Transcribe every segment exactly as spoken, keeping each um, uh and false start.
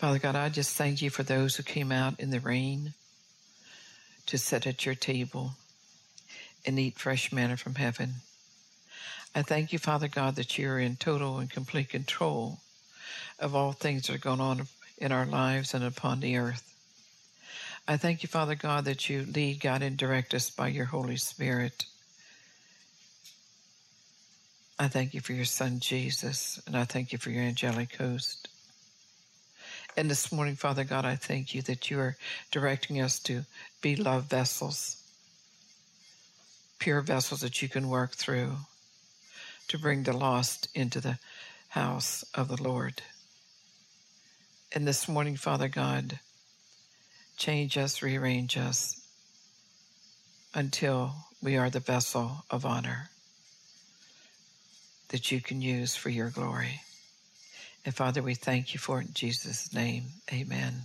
Father God, I just thank you for those who came out in the rain to sit at your table and eat fresh manna from heaven. I thank you, Father God, that you're in total and complete control of all things that are going on in our lives and upon the earth. I thank you, Father God, that you lead, guide, and direct us by your Holy Spirit. I thank you for your Son, Jesus, and I thank you for your angelic host. And this morning, Father God, I thank you that you are directing us to be love vessels, pure vessels that you can work through to bring the lost into the house of the Lord. And this morning, Father God, change us, rearrange us until we are the vessel of honor that you can use for your glory. And Father, we thank you for it in Jesus' name. Amen.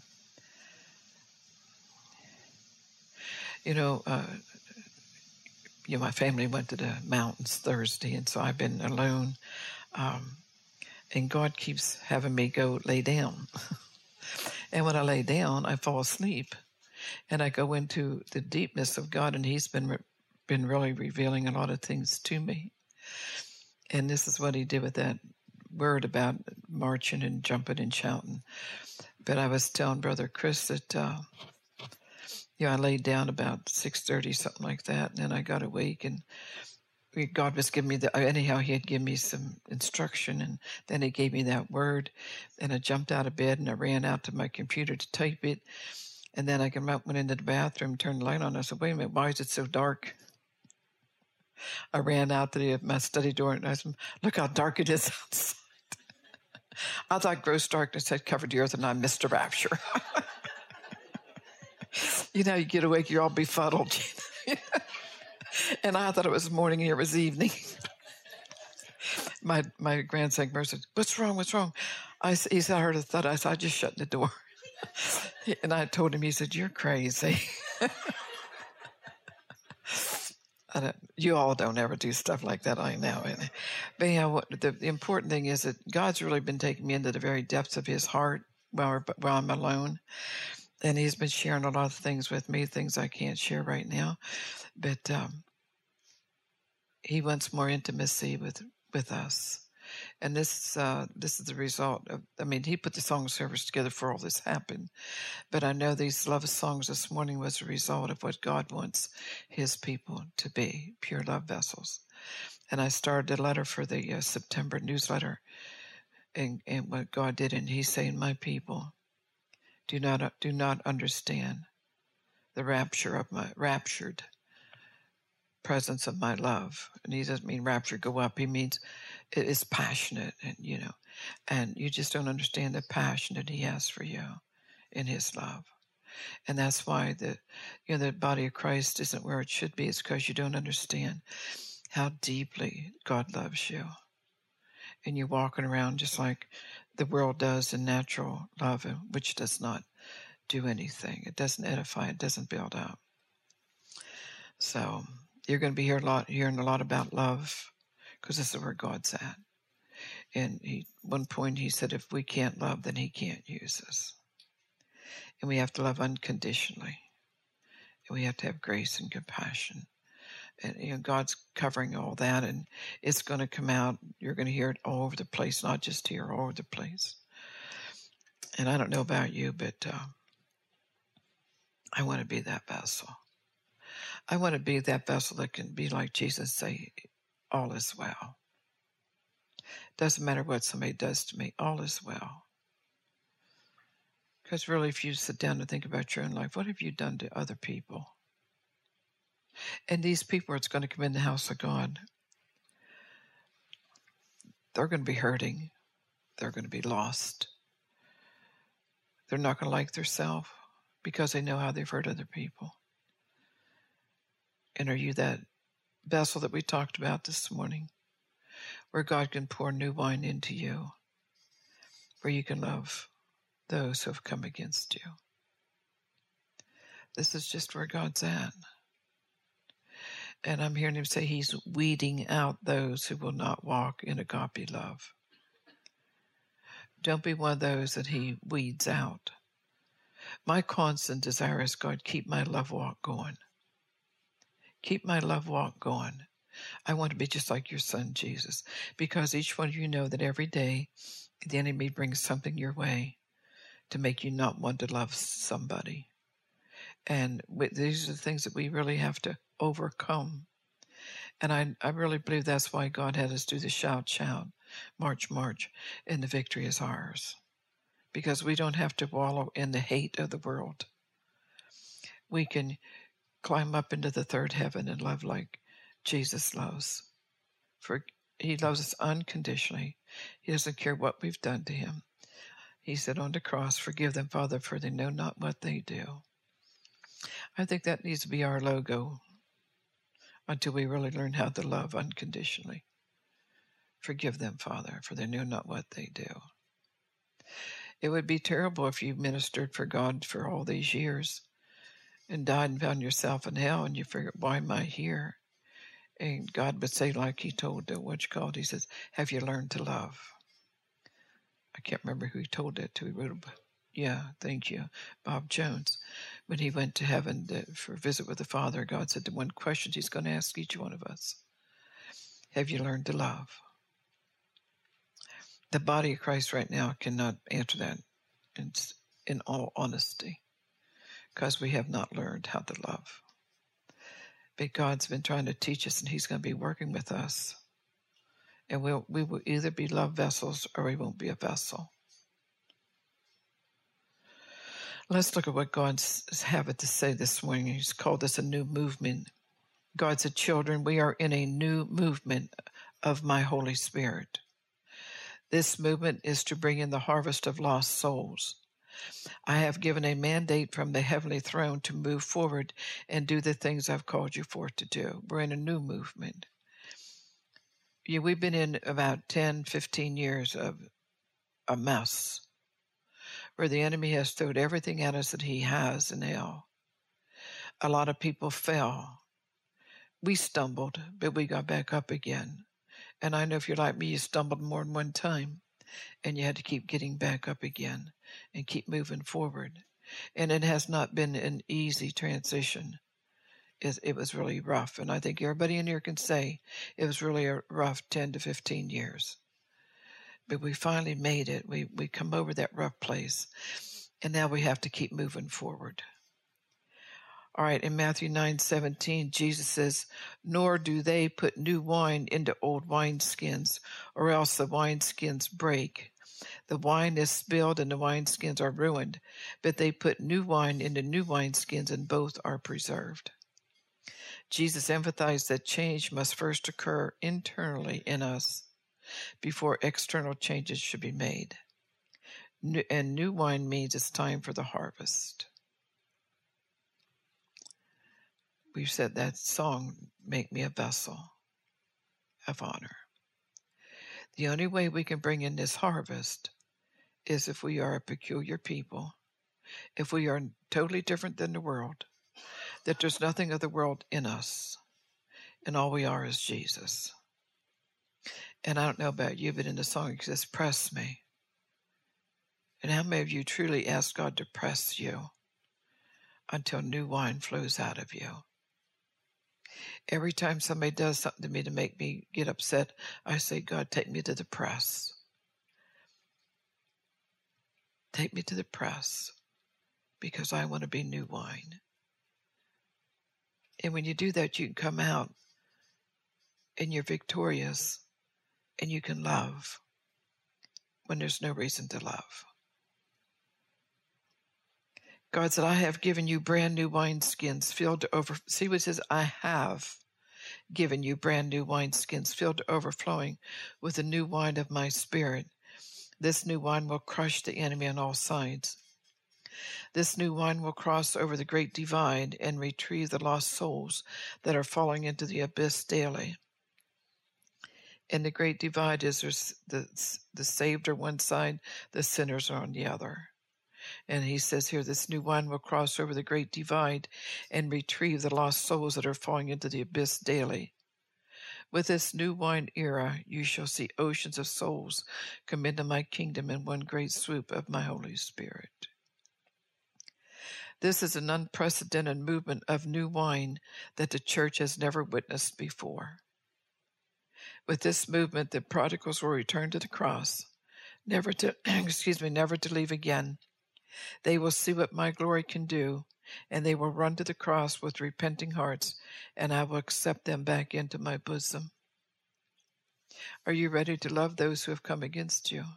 You know, uh, you know, my family went to the mountains Thursday, and so I've been alone. Um, and God keeps having me go lay down. And when I lay down, I fall asleep. And I go into the deepness of God, and he's been re- been really revealing a lot of things to me. And this is what he did with that word about marching and jumping and shouting. But I was telling Brother Chris that, uh, you know, I laid down about six thirty, something like that, and then I got awake, and God was giving me the, anyhow, he had given me some instruction, and then he gave me that word, and I jumped out of bed, and I ran out to my computer to type it, and then I went into the bathroom, turned the light on, and I said, wait a minute, why is it so dark? I ran out to the, my study door, and I said, look how dark it is outside. I thought gross darkness had covered the earth, and I missed a rapture. You know, you get awake, you're all befuddled. And I thought it was morning, and it was evening. my my grandson said, what's wrong, what's wrong? I, he said, I heard a thud. I said, I just shut the door. And I told him, he said, you're crazy. I don't, you all don't ever do stuff like that, I know. But yeah, what, the, the important thing is that God's really been taking me into the very depths of his heart while, we're, while I'm alone. And he's been sharing a lot of things with me, things I can't share right now. But um, he wants more intimacy with, with us. And this uh, this is the result of, I mean, he put the song service together for all this happened. But I know these love songs this morning was a result of what God wants his people to be, pure love vessels. And I started a letter for the uh, September newsletter, and, and what God did, and he's saying, my people do not do not understand the rapture of my raptured presence of my love. And he doesn't mean rapture, go up. He means it is passionate, and you know, and you just don't understand the passion that he has for you in his love. And that's why the, you know, the body of Christ isn't where it should be. It's because you don't understand how deeply God loves you. And you're walking around just like the world does in natural love, which does not do anything. It doesn't edify. It doesn't build up. So you're going to be hearing a lot, hearing a lot about love, because this is where God's at. And he, one point he said, if we can't love, then he can't use us. And we have to love unconditionally. And we have to have grace and compassion. And you know, God's covering all that, and it's going to come out. You're going to hear it all over the place, not just here, all over the place. And I don't know about you, but uh, I want to be that vessel. I want to be that vessel that can be like Jesus, say, all is well. Doesn't matter what somebody does to me, all is well. Because really, if you sit down and think about your own life, what have you done to other people? And these people that's going to come in the house of God, they're going to be hurting. They're going to be lost. They're not going to like themselves because they know how they've hurt other people. And are you that vessel that we talked about this morning, where God can pour new wine into you, where you can love those who have come against you? This is just where God's at. And I'm hearing him say he's weeding out those who will not walk in agape love. Don't be one of those that he weeds out. My constant desire is, God, keep my love walk going. Keep my love walk going. I want to be just like your son, Jesus, because each one of you know that every day the enemy brings something your way to make you not want to love somebody. And these are the things that we really have to overcome. And I, I really believe that's why God had us do the shout, shout, march, march, and the victory is ours. Because we don't have to wallow in the hate of the world. We can climb up into the third heaven and love like Jesus loves. For he loves us unconditionally. He doesn't care what we've done to him. He said on the cross, forgive them, Father, for they know not what they do. I think that needs to be our logo until we really learn how to love unconditionally. Forgive them, Father, for they know not what they do. It would be terrible if you ministered for God for all these years and died and found yourself in hell and you figured, why am I here? And God would say, like he told the what you called, he says, have you learned to love? I can't remember who he told that to. He wrote a book. Yeah, thank you. Bob Jones. When he went to heaven to, for a visit with the Father, God said the one question he's going to ask each one of us, have you learned to love? The body of Christ right now cannot answer that in, in all honesty because we have not learned how to love. But God's been trying to teach us, and he's going to be working with us. And we'll, we will either be love vessels or we won't be a vessel. Let's look at what God's having to say this morning. He's called this a new movement. God said, children, we are in a new movement of my Holy Spirit. This movement is to bring in the harvest of lost souls. I have given a mandate from the heavenly throne to move forward and do the things I've called you for to do. We're in a new movement. Yeah, we've been in about ten, fifteen years of a mess where the enemy has thrown everything at us that he has in hell. A lot of people fell. We stumbled, but we got back up again. And I know if you're like me, you stumbled more than one time, and you had to keep getting back up again and keep moving forward. And it has not been an easy transition. It, it was really rough. And I think everybody in here can say it was really a rough ten to fifteen years. But we finally made it. We we come over that rough place. And now we have to keep moving forward. All right, in Matthew nine seventeen, Jesus says, nor do they put new wine into old wineskins, or else the wineskins break. The wine is spilled and the wineskins are ruined, but they put new wine into new wineskins and both are preserved. Jesus emphasized that change must first occur internally in us before external changes should be made. New, and new wine means it's time for the harvest. We've said that song, Make Me a Vessel of Honor. The only way we can bring in this harvest is if we are a peculiar people, if we are totally different than the world, that there's nothing of the world in us, and all we are is Jesus. And I don't know about you, but in the song it says, press me. And how many of you truly ask God to press you until new wine flows out of you? Every time somebody does something to me to make me get upset, I say, God, take me to the press. Take me to the press because I want to be new wine. And when you do that, you can come out and you're victorious and you can love when there's no reason to love. God said, I have given you brand new wineskins filled to over. See what it says? I have given you brand new wineskins filled to overflowing with the new wine of my spirit. This new wine will crush the enemy on all sides. This new wine will cross over the great divide and retrieve the lost souls that are falling into the abyss daily. And the great divide is there's the, the saved are one side, the sinners are on the other. And he says here, this new wine will cross over the great divide and retrieve the lost souls that are falling into the abyss daily. With this new wine era, you shall see oceans of souls come into my kingdom in one great swoop of my Holy Spirit. This is an unprecedented movement of new wine that the church has never witnessed before. With this movement, the prodigals will return to the cross, never to, excuse me, never to leave again. They will see what my glory can do, and they will run to the cross with repenting hearts, and I will accept them back into my bosom. Are you ready to love those who have come against you?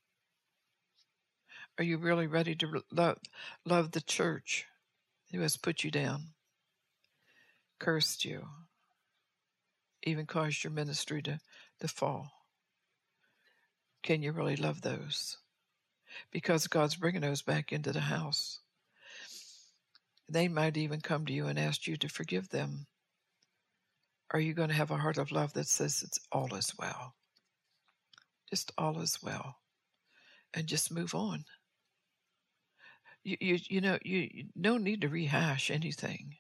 Are you really ready to love, love the church who has put you down, cursed you, even caused your ministry to, to fall? Can you really love those? Because God's bringing those back into the house. They might even come to you and ask you to forgive them. Are you going to have a heart of love that says it's all is well? Just all is well. And just move on. You, you, you know, you, you no need to rehash anything.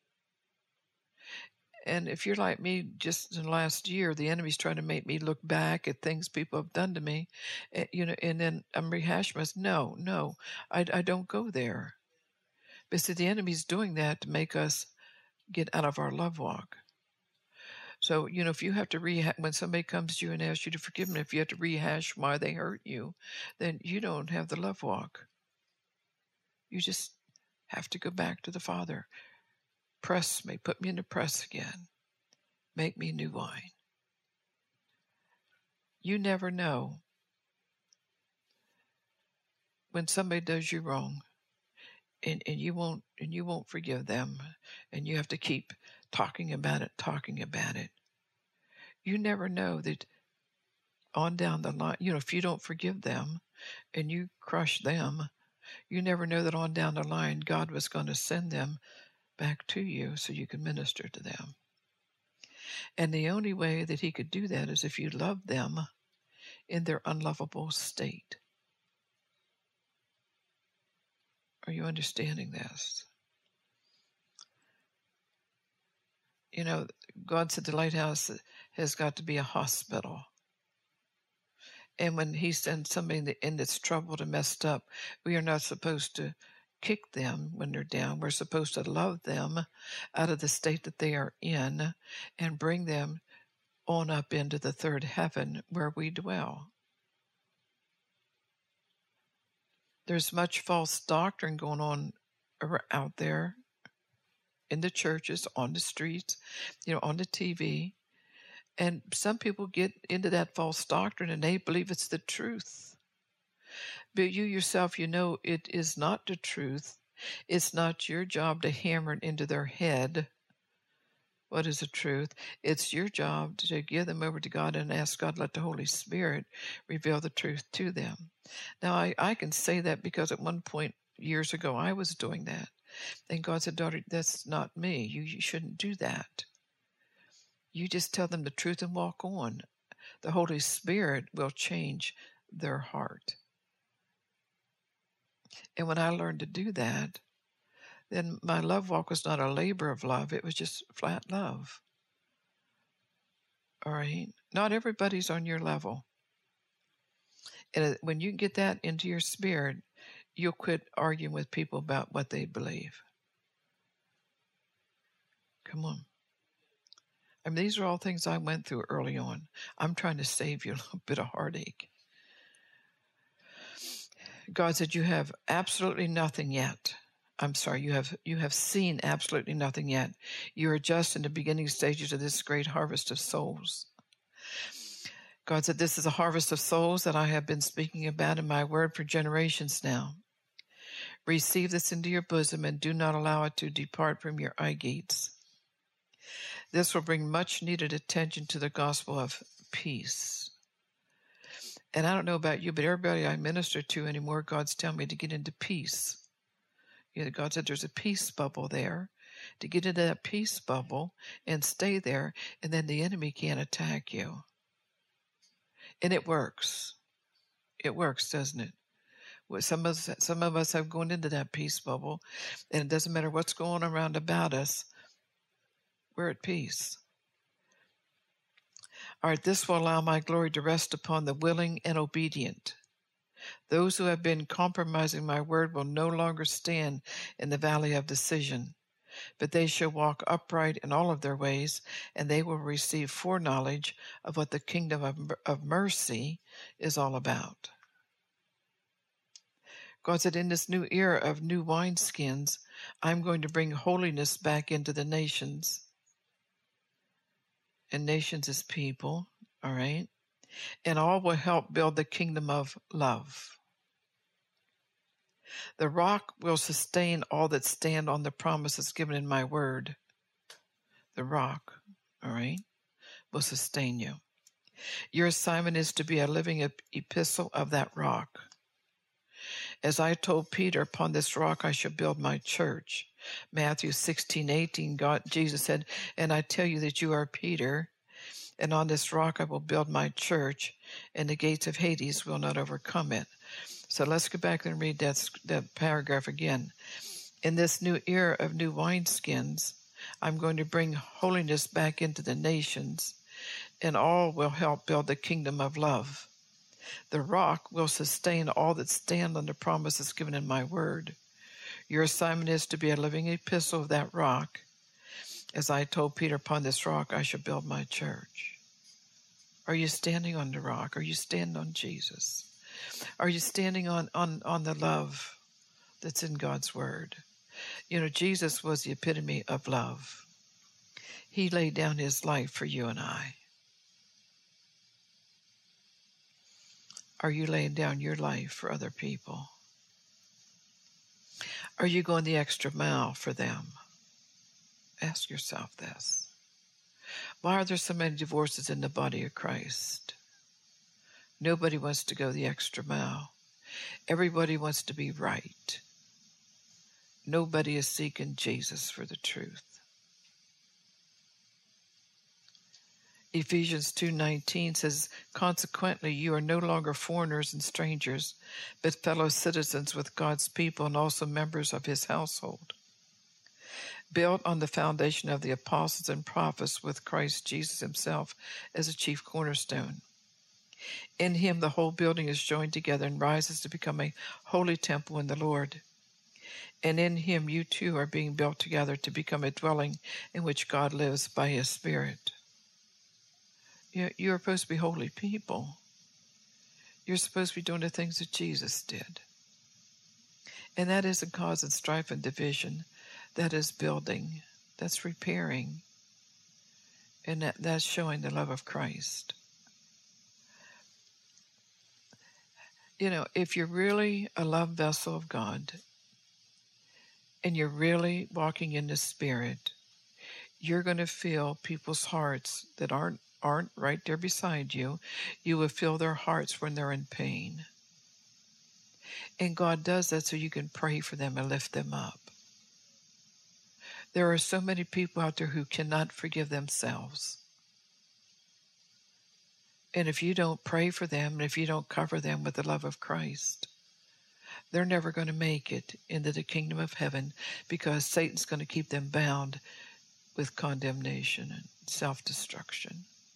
And if you're like me, just in the last year, the enemy's trying to make me look back at things people have done to me, uh, you know, and then I'm rehashing myself. No, no, I, I don't go there. But see, the enemy's doing that to make us get out of our love walk. So, you know, if you have to rehash, when somebody comes to you and asks you to forgive them, if you have to rehash why they hurt you, then you don't have the love walk. You just have to go back to the Father. Press me, put me in the press again. Make me new wine. You never know when somebody does you wrong, and, and you won't and you won't forgive them, and you have to keep talking about it, talking about it. You never know that on down the line, you know, if you don't forgive them and you crush them, you never know that on down the line, God was going to send them back to you so you can minister to them. And the only way that he could do that is if you love them in their unlovable state. Are you understanding this? You know, God said the lighthouse has got to be a hospital. And when he sends somebody in that's troubled and messed up, we are not supposed to kick them when they're down. We're supposed to love them out of the state that they are in and bring them on up into the third heaven where we dwell. There's much false doctrine going on out there in the churches, on the streets, you know, on the T V. And some people get into that false doctrine and they believe it's the truth. But you yourself, you know, it is not the truth. It's not your job to hammer it into their head. What is the truth? It's your job to give them over to God and ask God, let the Holy Spirit reveal the truth to them. Now, I, I can say that because at one point years ago, I was doing that. And God said, daughter, that's not me. You, you shouldn't do that. You just tell them the truth and walk on. The Holy Spirit will change their heart. And when I learned to do that, then my love walk was not a labor of love. It was just flat love. All right? Not everybody's on your level. And when you get that into your spirit, you'll quit arguing with people about what they believe. Come on. I mean, these are all things I went through early on. I'm trying to save you a little bit of heartache. God said, you have absolutely nothing yet. I'm sorry, you have you have seen absolutely nothing yet. You are just in the beginning stages of this great harvest of souls. God said, this is a harvest of souls that I have been speaking about in my word for generations now. Receive this into your bosom and do not allow it to depart from your eye gates. This will bring much needed attention to the gospel of peace. And I don't know about you, but everybody I minister to anymore, God's telling me to get into peace. You know, God said there's a peace bubble there. To get into that peace bubble and stay there, and then the enemy can't attack you. And it works. It works, doesn't it? Well, some of us, some of us have gone into that peace bubble, and it doesn't matter what's going on around about us. We're at peace. All right, this will allow my glory to rest upon the willing and obedient. Those who have been compromising my word will no longer stand in the valley of decision, but they shall walk upright in all of their ways, and they will receive foreknowledge of what the kingdom of, of mercy is all about. God said, in this new era of new wineskins, I'm going to bring holiness back into the nations. And nations is people, all right? And all will help build the kingdom of love. The rock will sustain all that stand on the promises given in my word. The rock, all right, will sustain you. Your assignment is to be a living epistle of that rock. As I told Peter, upon this rock I shall build my church. Matthew sixteen eighteen, God, Jesus said, and I tell you that you are Peter, and on this rock I will build my church, and the gates of Hades will not overcome it. So let's go back and read that, that paragraph again. In this new era of new wineskins, I'm going to bring holiness back into the nations, and all will help build the kingdom of love. The rock will sustain all that stand on the promises given in my word. Your assignment is to be a living epistle of that rock. As I told Peter, upon this rock I shall build my church. Are you standing on the rock? Are you standing on Jesus? Are you standing on, on, on the love that's in God's word? You know, Jesus was the epitome of love. He laid down his life for you and I. Are you laying down your life for other people? Are you going the extra mile for them? Ask yourself this. Why are there so many divorces in the body of Christ? Nobody wants to go the extra mile. Everybody wants to be right. Nobody is seeking Jesus for the truth. Ephesians two nineteen says, consequently, you are no longer foreigners and strangers, but fellow citizens with God's people and also members of his household, built on the foundation of the apostles and prophets with Christ Jesus himself as a chief cornerstone. In him, the whole building is joined together and rises to become a holy temple in the Lord. And in him, you too are being built together to become a dwelling in which God lives by his Spirit. You're supposed to be holy people. You're supposed to be doing the things that Jesus did. And that isn't causing strife and division. That is building. That's repairing. And that, that's showing the love of Christ. You know, if you're really a love vessel of God, and you're really walking in the Spirit, you're going to feel people's hearts that aren't aren't right there beside you. You will feel their hearts when they're in pain. And God does that so you can pray for them and lift them up. There are so many people out there who cannot forgive themselves. And if you don't pray for them, and if you don't cover them with the love of Christ, they're never going to make it into the kingdom of heaven, because Satan's going to keep them bound with condemnation and self-destruction.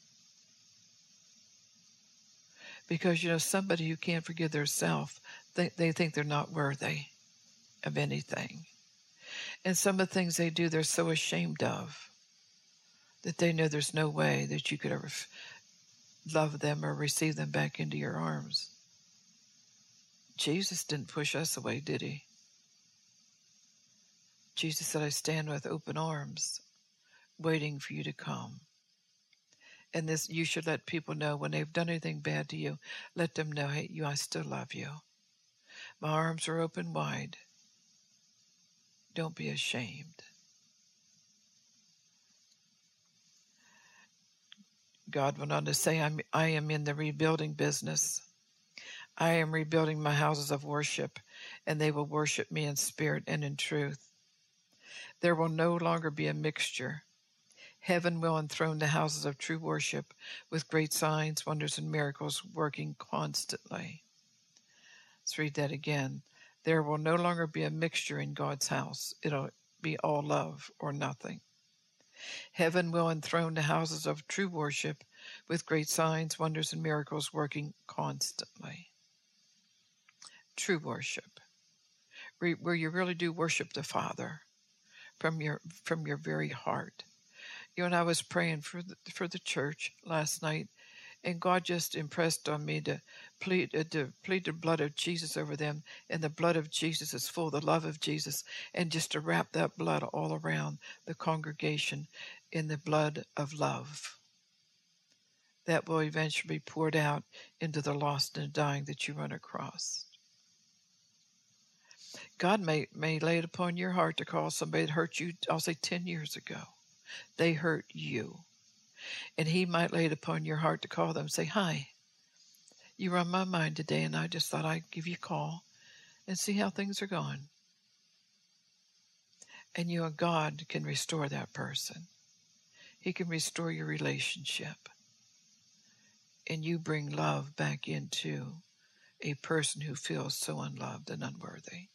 Because, you know, somebody who can't forgive themselves, they, they think they're not worthy of anything. And some of the things they do, they're so ashamed of, that they know there's no way that you could ever f- love them or receive them back into your arms. Jesus didn't push us away, did he? Jesus said, I stand with open arms, waiting for you to come. And this, you should let people know when they've done anything bad to you, let them know, hey, you, I still love you. My arms are open wide. Don't be ashamed. God went on to say, I'm, I am in the rebuilding business. I am rebuilding my houses of worship, and they will worship me in spirit and in truth. There will no longer be a mixture. Heaven will enthrone the houses of true worship with great signs, wonders, and miracles working constantly. Let's read that again. There will no longer be a mixture in God's house. It'll be all love or nothing. Heaven will enthrone the houses of true worship with great signs, wonders, and miracles working constantly. True worship, where you really do worship the Father from your from your very heart. You know, and I was praying for the, for the church last night, and God just impressed on me to plead uh, to plead the blood of Jesus over them, and the blood of Jesus is full, the love of Jesus, and just to wrap that blood all around the congregation in the blood of love that will eventually be poured out into the lost and dying that you run across. God may, may lay it upon your heart to call somebody that hurt you, I'll say ten years ago. They hurt you. And he might lay it upon your heart to call them and say, hi, you were on my mind today, and I just thought I'd give you a call and see how things are going. And you and God can restore that person. He can restore your relationship. And you bring love back into a person who feels so unloved and unworthy.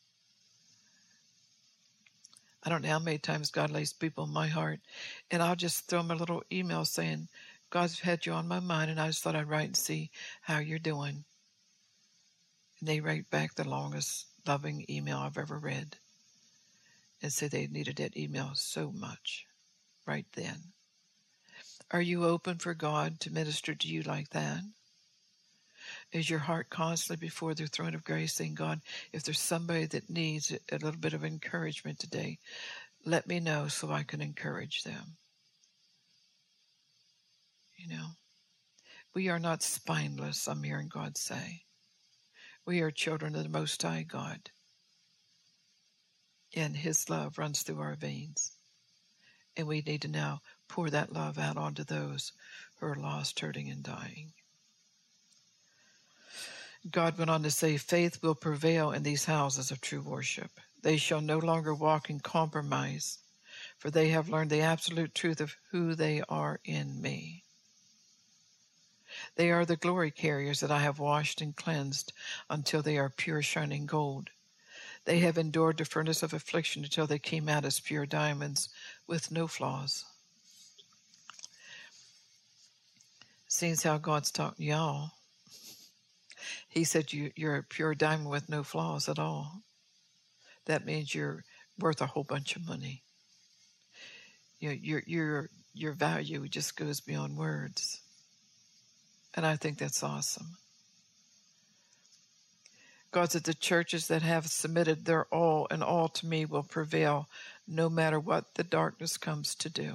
I don't know how many times God lays people in my heart, and I'll just throw them a little email saying, God's had you on my mind, and I just thought I'd write and see how you're doing. And they write back the longest loving email I've ever read and say they needed that email so much right then. Are you open for God to minister to you like that? Is your heart constantly before the throne of grace saying, God, if there's somebody that needs a little bit of encouragement today, let me know so I can encourage them. You know, we are not spineless, I'm hearing God say. We are children of the Most High God. And his love runs through our veins. And we need to now pour that love out onto those who are lost, hurting, and dying. God went on to say, faith will prevail in these houses of true worship. They shall no longer walk in compromise, for they have learned the absolute truth of who they are in me. They are the glory carriers that I have washed and cleansed until they are pure shining gold. They have endured the furnace of affliction until they came out as pure diamonds with no flaws. Seems how God's talking to y'all. He said you, you're a pure diamond with no flaws at all. That means you're worth a whole bunch of money. You know, your your your value just goes beyond words. And I think that's awesome. God said the churches that have submitted their all and all to me will prevail no matter what the darkness comes to do.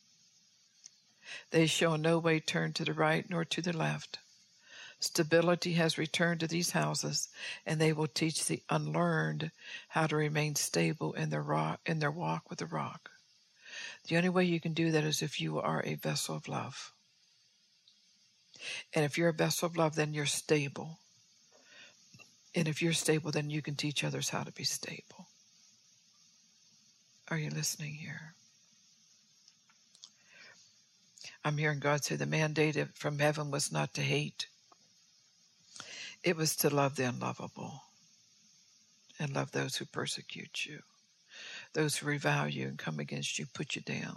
They shall in no way turn to the right nor to the left. Stability has returned to these houses, and they will teach the unlearned how to remain stable in their, rock, in their walk with the rock. The only way you can do that is if you are a vessel of love. And if you're a vessel of love, then you're stable. And if you're stable, then you can teach others how to be stable. Are you listening here? I'm hearing God say the mandate from heaven was not to hate. It was to love the unlovable and love those who persecute you, those who revile you and come against you, put you down.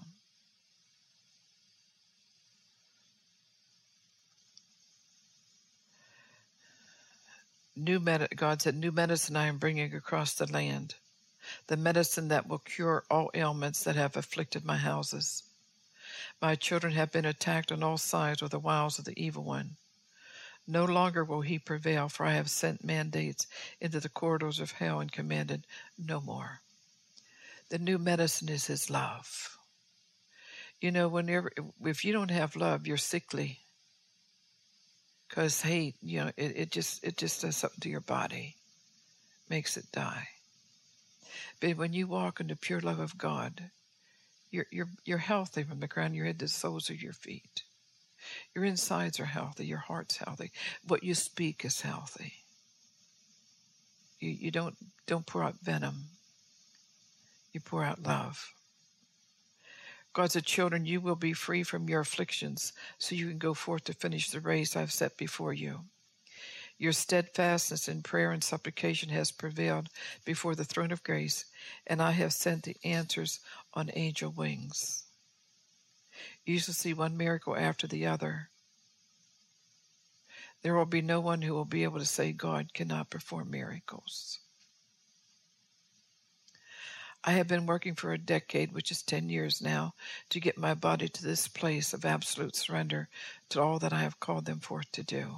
New med- God said, new medicine I am bringing across the land, the medicine that will cure all ailments that have afflicted my houses. My children have been attacked on all sides with the wiles of the evil one. No longer will he prevail, for I have sent mandates into the corridors of hell and commanded no more. The new medicine is his love. You know, whenever if you don't have love, you're sickly. Because hate, you know, it, it just it just does something to your body, makes it die. But when you walk in the pure love of God, you're you're you're healthy from the crown of your head to the soles of your feet. Your insides are healthy. Your heart's healthy. What you speak is healthy. You you don't don't pour out venom. You pour out love. God said, children, you will be free from your afflictions, so you can go forth to finish the race I've set before you. Your steadfastness in prayer and supplication has prevailed before the throne of grace, and I have sent the answers on angel wings. You shall see one miracle after the other. There will be no one who will be able to say God cannot perform miracles. I have been working for a decade, which is ten years now, to get my body to this place of absolute surrender to all that I have called them forth to do.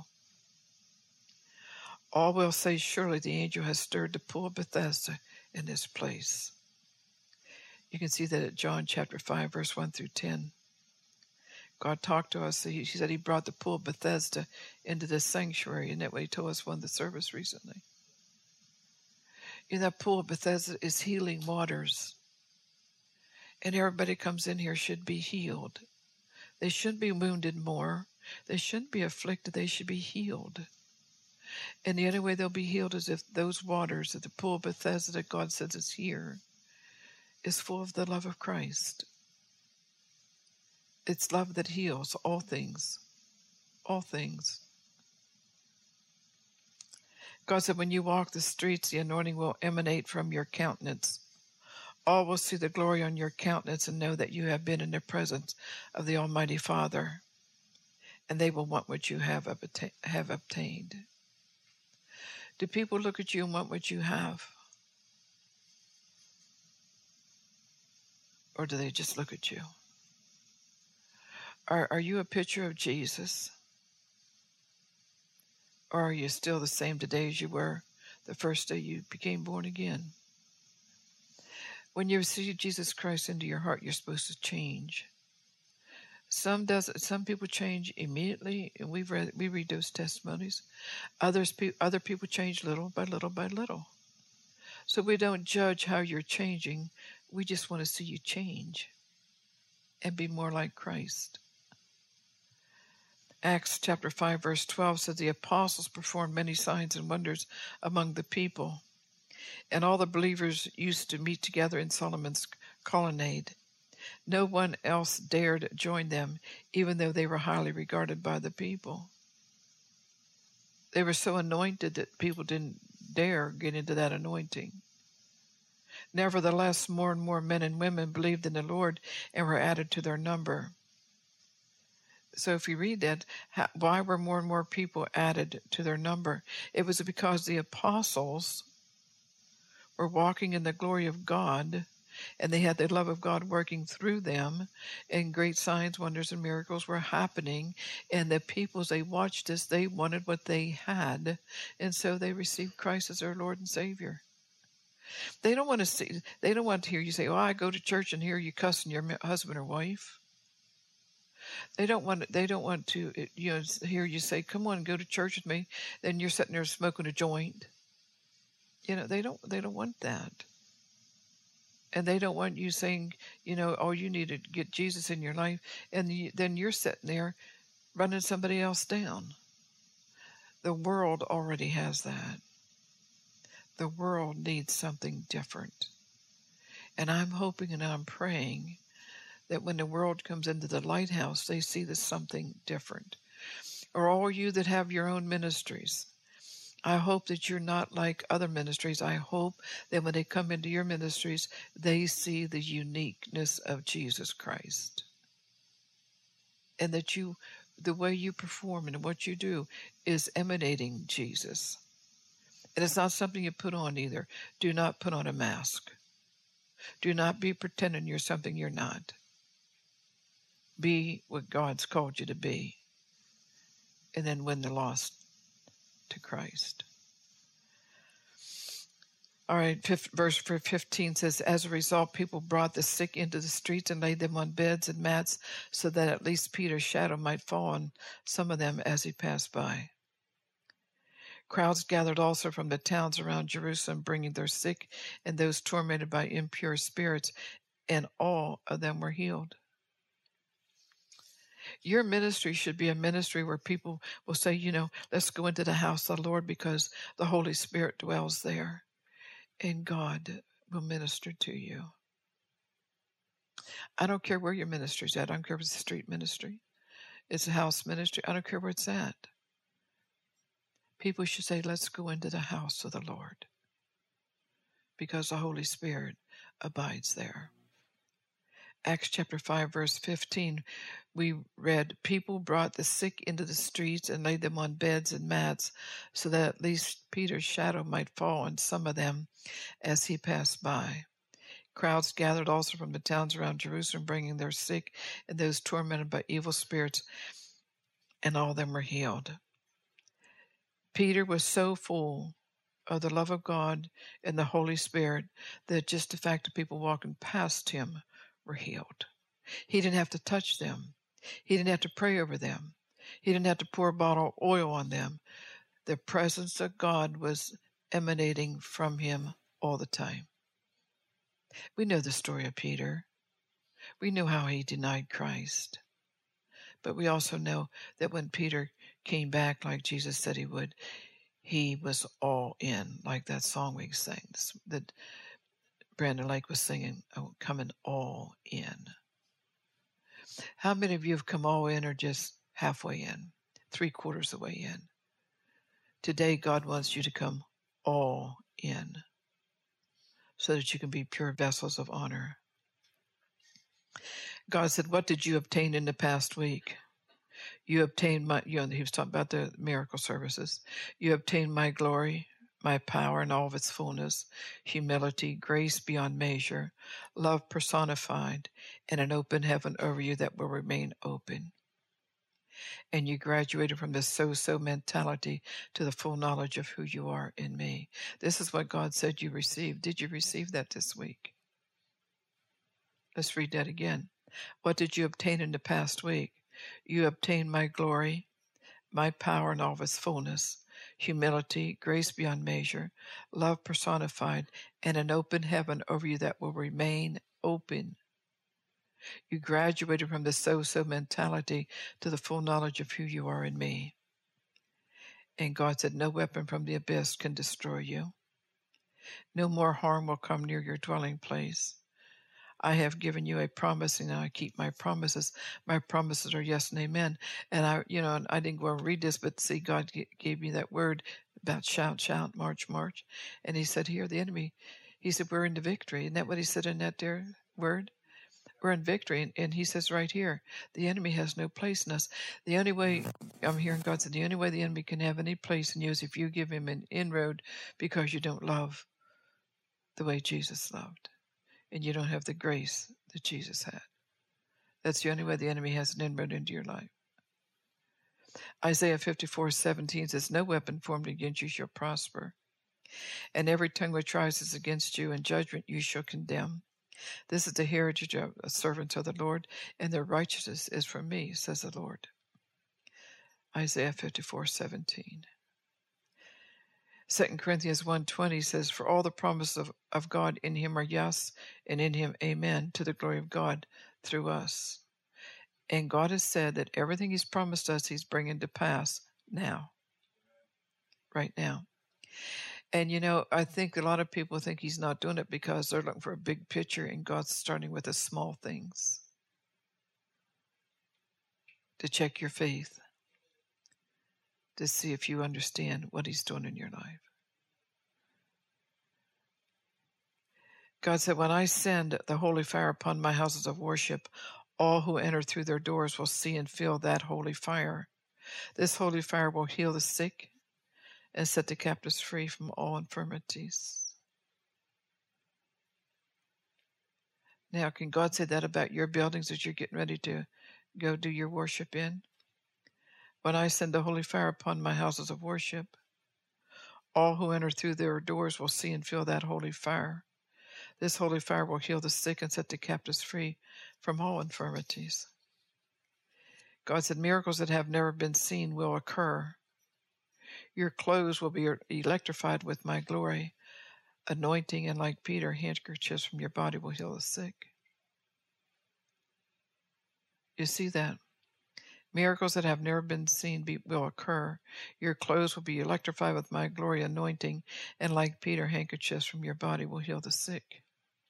All will say, surely the angel has stirred the pool of Bethesda in this place. You can see that at John chapter five, verse one through ten. God talked to us. He, he said he brought the pool of Bethesda into this sanctuary, and that what he told us one of the service recently. In that pool of Bethesda is healing waters. And everybody comes in here should be healed. They shouldn't be wounded more. They shouldn't be afflicted. They should be healed. And the only way they'll be healed is if those waters at the pool of Bethesda that God says is here is full of the love of Christ. It's love that heals all things. All things. God said, when you walk the streets, the anointing will emanate from your countenance. All will see the glory on your countenance and know that you have been in the presence of the Almighty Father, and they will want what you have, obta- have obtained. Do people look at you and want what you have? Or do they just look at you? Are, are you a picture of Jesus? Or are you still the same today as you were the first day you became born again? When you receive Jesus Christ into your heart, you're supposed to change. Some does. Some people change immediately, and we've read we read those testimonies. Others, other people change little by little by little. So we don't judge how you're changing. We just want to see you change and be more like Christ. Acts chapter five, verse twelve says, the apostles performed many signs and wonders among the people, and all the believers used to meet together in Solomon's colonnade. No one else dared join them, even though they were highly regarded by the people. They were so anointed that people didn't dare get into that anointing. Nevertheless, more and more men and women believed in the Lord and were added to their number. So if you read that, why were more and more people added to their number? It was because the apostles were walking in the glory of God, and they had the love of God working through them, and great signs, wonders, and miracles were happening. And the people, as they watched this, they wanted what they had, and so they received Christ as their Lord and Savior. They don't want to see. They don't want to hear you say, "Oh, I go to church and hear you cussing your husband or wife." They don't want. They don't want to, you know, hear you say, "Come on, go to church with me." Then you're sitting there smoking a joint. You know, they don't. They don't want that. And they don't want you saying, you know, oh, you need to get Jesus in your life. And you, then you're sitting there running somebody else down. The world already has that. The world needs something different. And I'm hoping and I'm praying that when the world comes into the lighthouse, they see there's something different. Or all you that have your own ministries, I hope that you're not like other ministries. I hope that when they come into your ministries, they see the uniqueness of Jesus Christ. And that you, the way you perform and what you do is emanating Jesus. And it's not something you put on either. Do not put on a mask. Do not be pretending you're something you're not. Be what God's called you to be. And then win the lost to Christ. All right, fifth, verse fifteen says, as a result, people brought the sick into the streets and laid them on beds and mats so that at least Peter's shadow might fall on some of them as he passed by. Crowds gathered also from the towns around Jerusalem, bringing their sick and those tormented by impure spirits, and all of them were healed. Your ministry should be a ministry where people will say, you know, let's go into the house of the Lord because the Holy Spirit dwells there. And God will minister to you. I don't care where your ministry's at. I don't care if it's a street ministry. It's a house ministry. I don't care where it's at. People should say, let's go into the house of the Lord. Because the Holy Spirit abides there. Acts chapter five, verse fifteen, we read, people brought the sick into the streets and laid them on beds and mats, so that at least Peter's shadow might fall on some of them as he passed by. Crowds gathered also from the towns around Jerusalem, bringing their sick and those tormented by evil spirits, and all of them were healed. Peter was so full of the love of God and the Holy Spirit that just the fact of people walking past him were healed. He didn't have to touch them. He didn't have to pray over them. He didn't have to pour a bottle of oil on them. The presence of God was emanating from him all the time. We know the story of Peter. We know how he denied Christ. But we also know that when Peter came back like Jesus said he would, he was all in, like that song we sang that Brandon Lake was singing, oh, coming all in. How many of you have come all in or just halfway in, three quarters of the way in? Today, God wants you to come all in so that you can be pure vessels of honor. God said, what did you obtain in the past week? You obtained my, you know, he was talking about the miracle services. You obtained my glory, my power in all of its fullness, humility, grace beyond measure, love personified, and an open heaven over you that will remain open. And you graduated from the so-so mentality to the full knowledge of who you are in me. This is what God said you received. Did you receive that this week? Let's read that again. What did you obtain in the past week? You obtained my glory, my power in all of its fullness, humility, grace beyond measure, love personified, and an open heaven over you that will remain open. You graduated from the so-so mentality to the full knowledge of who you are in me. And God said, no weapon from the abyss can destroy you. No more harm will come near your dwelling place. I have given you a promise, and I keep my promises. My promises are yes and amen. And I, you know, I didn't go and read this, but see, God gave me that word about shout, shout, march, march. And he said, here, the enemy, he said, we're in the victory. Isn't that what he said in that there word? We're in victory. And, and he says right here, the enemy has no place in us. The only way, I'm hearing God say, the only way the enemy can have any place in you is if you give him an inroad because you don't love the way Jesus loved. And you don't have the grace that Jesus had. That's the only way the enemy has an inroad into your life. Isaiah fifty-four seventeen says, no weapon formed against you shall prosper, and every tongue which rises against you in judgment you shall condemn. This is the heritage of the servants of the Lord, and their righteousness is from me, says the Lord. Isaiah fifty-four seventeen. Second Corinthians one twenty says, for all the promises of, of God in him are yes, and in him amen, to the glory of God through us. And God has said that everything he's promised us, he's bringing to pass now, right now. And, you know, I think a lot of people think he's not doing it because they're looking for a big picture, and God's starting with the small things to check your faith, to see if you understand what he's doing in your life. God said, when I send the holy fire upon my houses of worship, all who enter through their doors will see and feel that holy fire. This holy fire will heal the sick and set the captives free from all infirmities. Now, can God say that about your buildings that you're getting ready to go do your worship in? When I send the holy fire upon my houses of worship, all who enter through their doors will see and feel that holy fire. This holy fire will heal the sick and set the captives free from all infirmities. God said, miracles that have never been seen will occur. Your clothes will be electrified with my glory. Anointing, and like Peter, handkerchiefs from your body will heal the sick. You see that? Miracles that have never been seen be, will occur. Your clothes will be electrified with my glory, anointing, and like Peter, handkerchiefs from your body will heal the sick.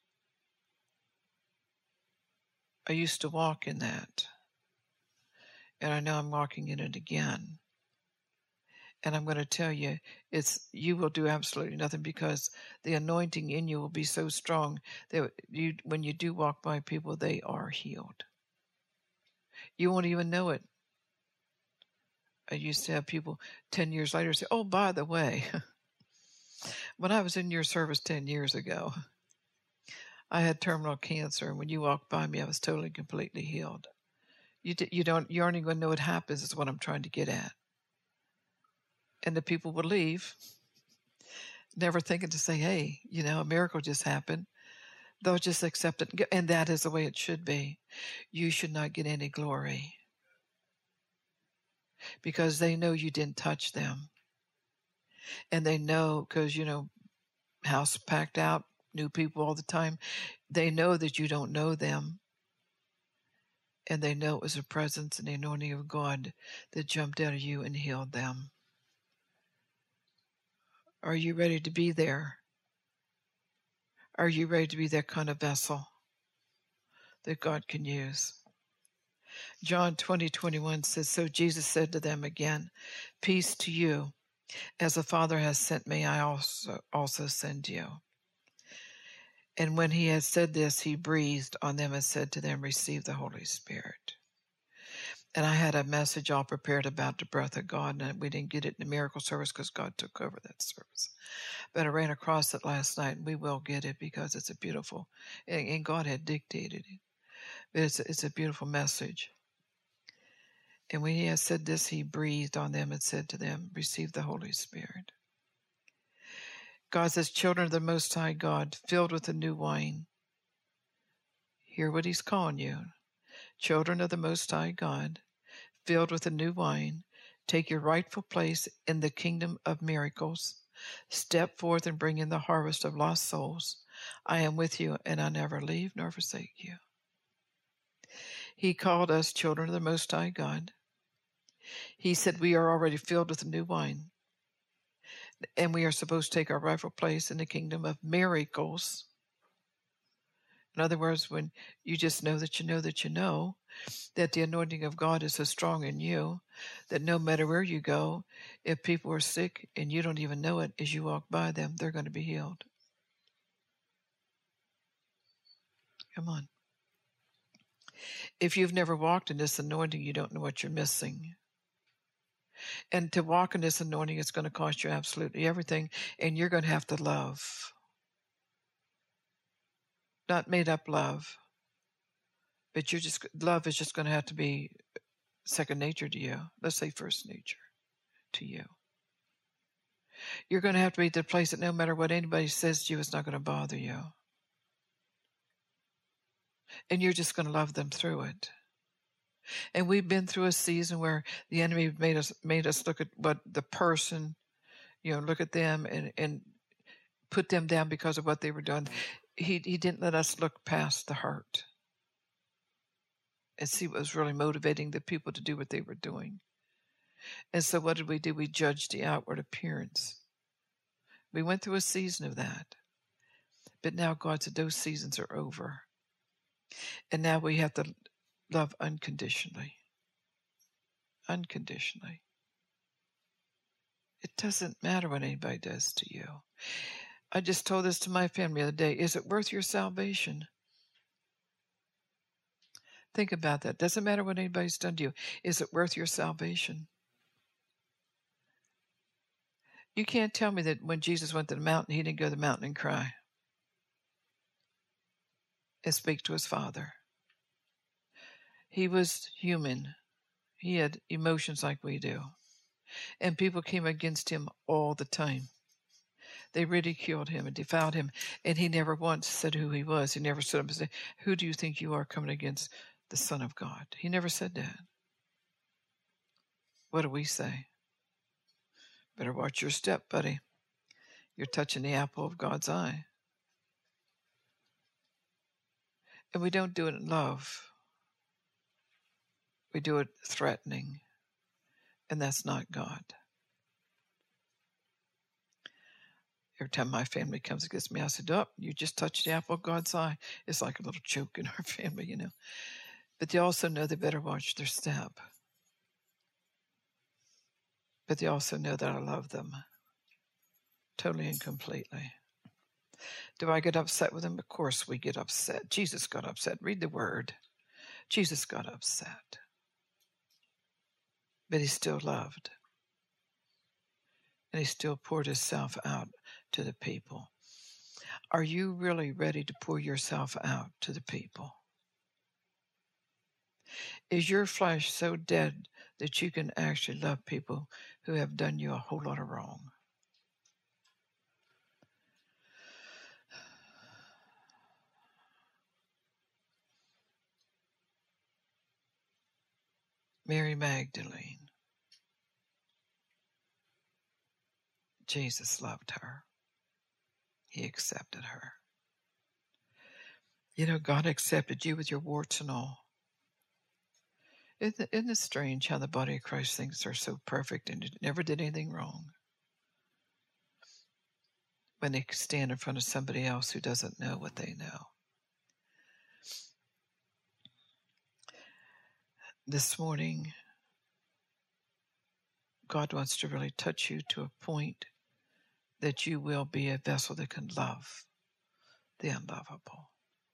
I used to walk in that, and I know I'm walking in it again. And I'm going to tell you, it's you will do absolutely nothing, because the anointing in you will be so strong that you, when you do walk by people, they are healed. You won't even know it. I used to have people ten years later say, "Oh, by the way, when I was in your service ten years ago, I had terminal cancer, and when you walked by me, I was totally, completely healed." You d- you don't you aren't even going to know what happens. Is what I'm trying to get at. And the people will leave, never thinking to say, "Hey, you know, a miracle just happened." They'll just accept it, and go- and that is the way it should be. You should not get any glory, because they know you didn't touch them, and they know, because you know, house packed out, new people all the time. They know that you don't know them, and they know it was the presence and the anointing of God that jumped out of you and healed them. Are you ready to be there? Are you ready to be that kind of vessel that God can use? John twenty, twenty-one says, "So Jesus said to them again, 'Peace to you. As the Father has sent me, I also also send you.' And when he had said this, he breathed on them and said to them, 'Receive the Holy Spirit.'" And I had a message all prepared about the breath of God, and we didn't get it in the miracle service because God took over that service. But I ran across it last night, and we will get it because it's a beautiful, and, and God had dictated it. But it's, it's a beautiful message. And when he had said this, he breathed on them and said to them, "Receive the Holy Spirit." God says, children of the Most High God, filled with the new wine. Hear what he's calling you. Children of the Most High God, filled with the new wine, take your rightful place in the kingdom of miracles. Step forth and bring in the harvest of lost souls. I am with you, and I never leave nor forsake you. He called us children of the Most High God. He said we are already filled with the new wine, and we are supposed to take our rightful place in the kingdom of miracles. In other words, when you just know that you know that you know that the anointing of God is so strong in you that no matter where you go, if people are sick and you don't even know it, as you walk by them, they're going to be healed. Come on. If you've never walked in this anointing, you don't know what you're missing. And to walk in this anointing, it's going to cost you absolutely everything, and you're going to have to love. Not made up love, but you're just love is just going to have to be second nature to you. Let's say first nature to you. You're going to have to be to the place that no matter what anybody says to you, it's not going to bother you. And you're just going to love them through it. And we've been through a season where the enemy made us made us look at what the person, you know, look at them and, and put them down because of what they were doing. He he didn't let us look past the hurt and see what was really motivating the people to do what they were doing. And so what did we do? We judged the outward appearance. We went through a season of that. But now God said those seasons are over. And now we have to love unconditionally. Unconditionally. It doesn't matter what anybody does to you. I just told this to my family the other day. Is it worth your salvation? Think about that. Doesn't matter what anybody's done to you. Is it worth your salvation? You can't tell me that when Jesus went to the mountain, he didn't go to the mountain and cry and speak to his Father. He was human. He had emotions like we do. And people came against him all the time. They ridiculed him and defiled him. And he never once said who he was. He never stood up and said, "Who do you think you are coming against the Son of God?" He never said that. What do we say? Better watch your step, buddy. You're touching the apple of God's eye. And we don't do it in love. We do it threatening. And that's not God. Every time my family comes against me, I said, "Oh, you just touched the apple of God's eye." It's like a little joke in our family, you know. But they also know they better watch their step. but they also know that I love them totally and completely. Do I get upset with them? Of course we get upset. Jesus got upset. Read the word. Jesus got upset. But he still loved. And he still poured himself out to the people. Are you really ready to pour yourself out to the people? Is your flesh so dead that you can actually love people who have done you a whole lot of wrong? Mary Magdalene. Jesus loved her. He accepted her. You know, God accepted you with your warts and all. Isn't it, isn't it strange how the body of Christ thinks they're so perfect and never did anything wrong? When they stand in front of somebody else who doesn't know what they know. This morning, God wants to really touch you to a point that you will be a vessel that can love the unlovable.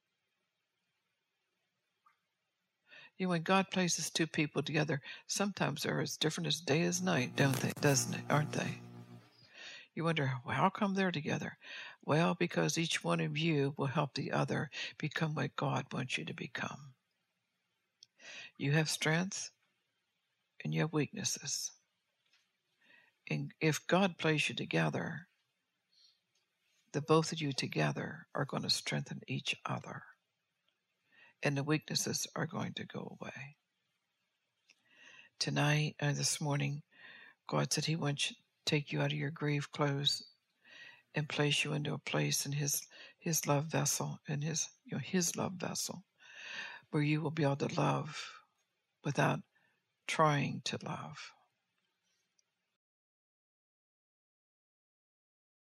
You know, when God places two people together, sometimes they're as different as day as night, don't they? Doesn't it? Aren't they? You wonder, well, how come they're together? Well, because each one of you will help the other become what God wants you to become. You have strengths and you have weaknesses. And if God places you together, the both of you together are going to strengthen each other. And the weaknesses are going to go away. Tonight and this morning, God said he wants to take you out of your grave clothes and place you into a place in his his love vessel, in his you know his love vessel, where you will be able to love without trying to love.